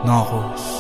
ناقوس.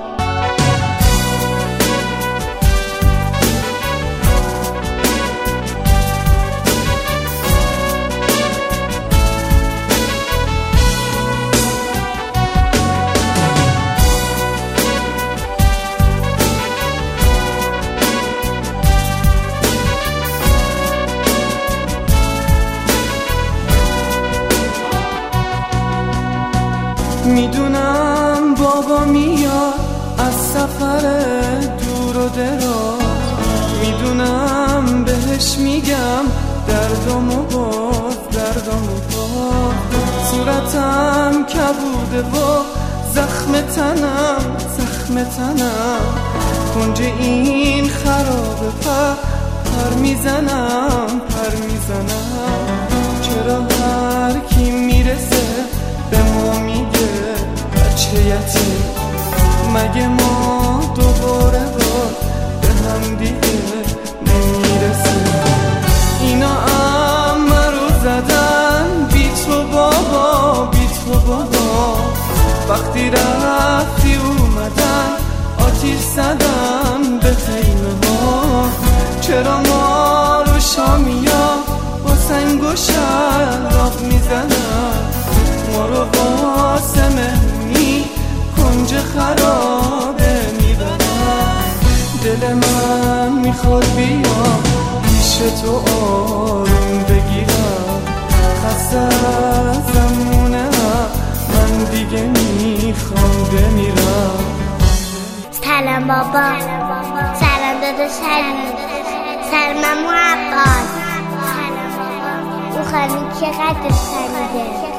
میدونم بابا میاد از سفر دور و دراز، میدونم بهش میگم دردمو باز، دردمو باز. صورتم کبوده و زخم تنم، زخم تنم کنج این خرابه پر میزنم، پر میزنم. چرا هر کی میرسه به ما میگه بچه یتیم؟ مگه ما دوباره باز به هم دیگه نمیرسیم؟ اینا عمه رو زدن بی تو بابا، بی تو بابا. وقتی رفتی اومدن آتیش زدن به خیمه ها. چرا ما رو شامیا با سنگ و شلاق میزنن؟ ما رو واسه مهمونی کنج خرابه میبرن. دل من میخواد بیام پیش تو آروم بگیرم، خسته از زمونم من دیگه میخوام بمیرم. سلام بابا، سلام داداش حلیم، سلام عمو عباس. اون خانم چقدر خمیده.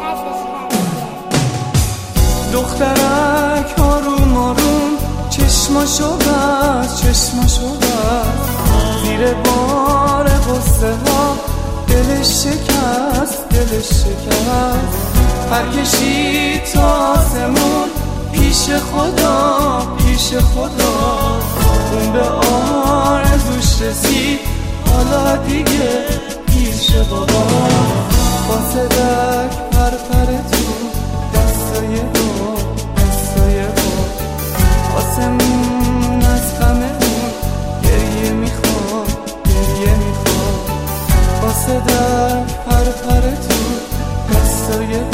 دخترک آروم آروم چشماشو بست، چشماشو بست. زیر بار غصه ها دلش شکست، دلش شکست. پرکشید تا آسمون پیش خدا، پیش خدا. اون به آرزوش رسید حالا دیگه پیش بابا. فاسدک پر تو دستای با، دستای با. آسمون از غممون گریه میخواد، گریه میخواد. فاسدک پر تو دستای